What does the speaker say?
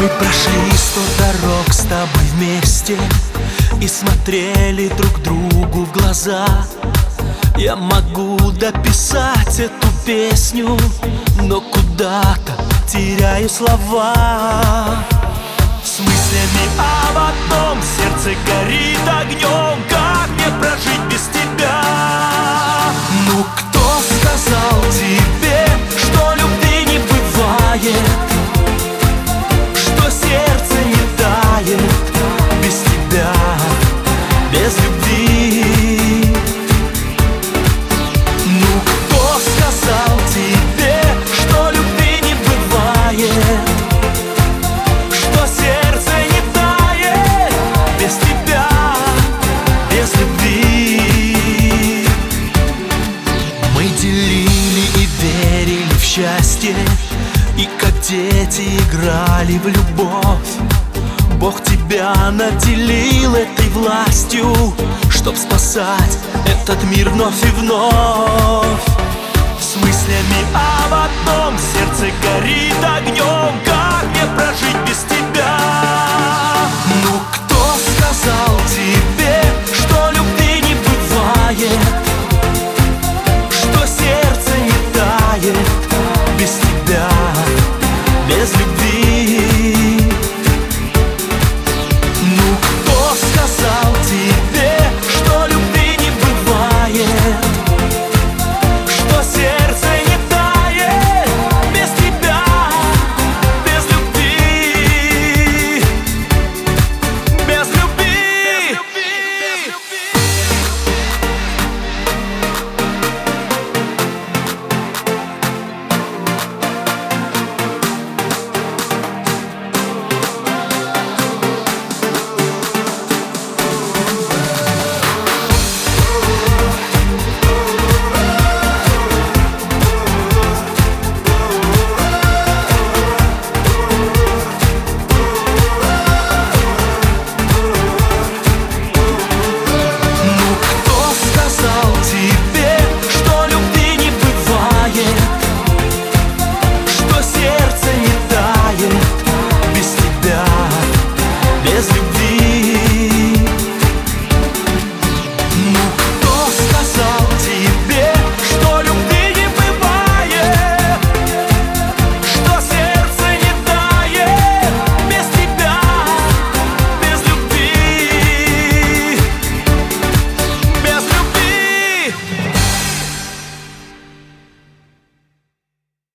Мы прошли 100 дорог с тобой вместе и смотрели друг другу в глаза. Я могу дописать эту песню, но куда-то теряю слова. С мыслями об одном сердце горит огнем. Как мне прожить без тебя? Ну кто сказал тебе, что любви не бывает, что сердце не тает без тебя, без любви? Ну кто сказал тебе, что любви не бывает, что сердце не тает без тебя, без любви? Мы делили и верили в счастье, и как дети играли в любовь. Бог тебя наделил этой властью, чтоб спасать этот мир вновь и вновь. С мыслями об одном сердце горит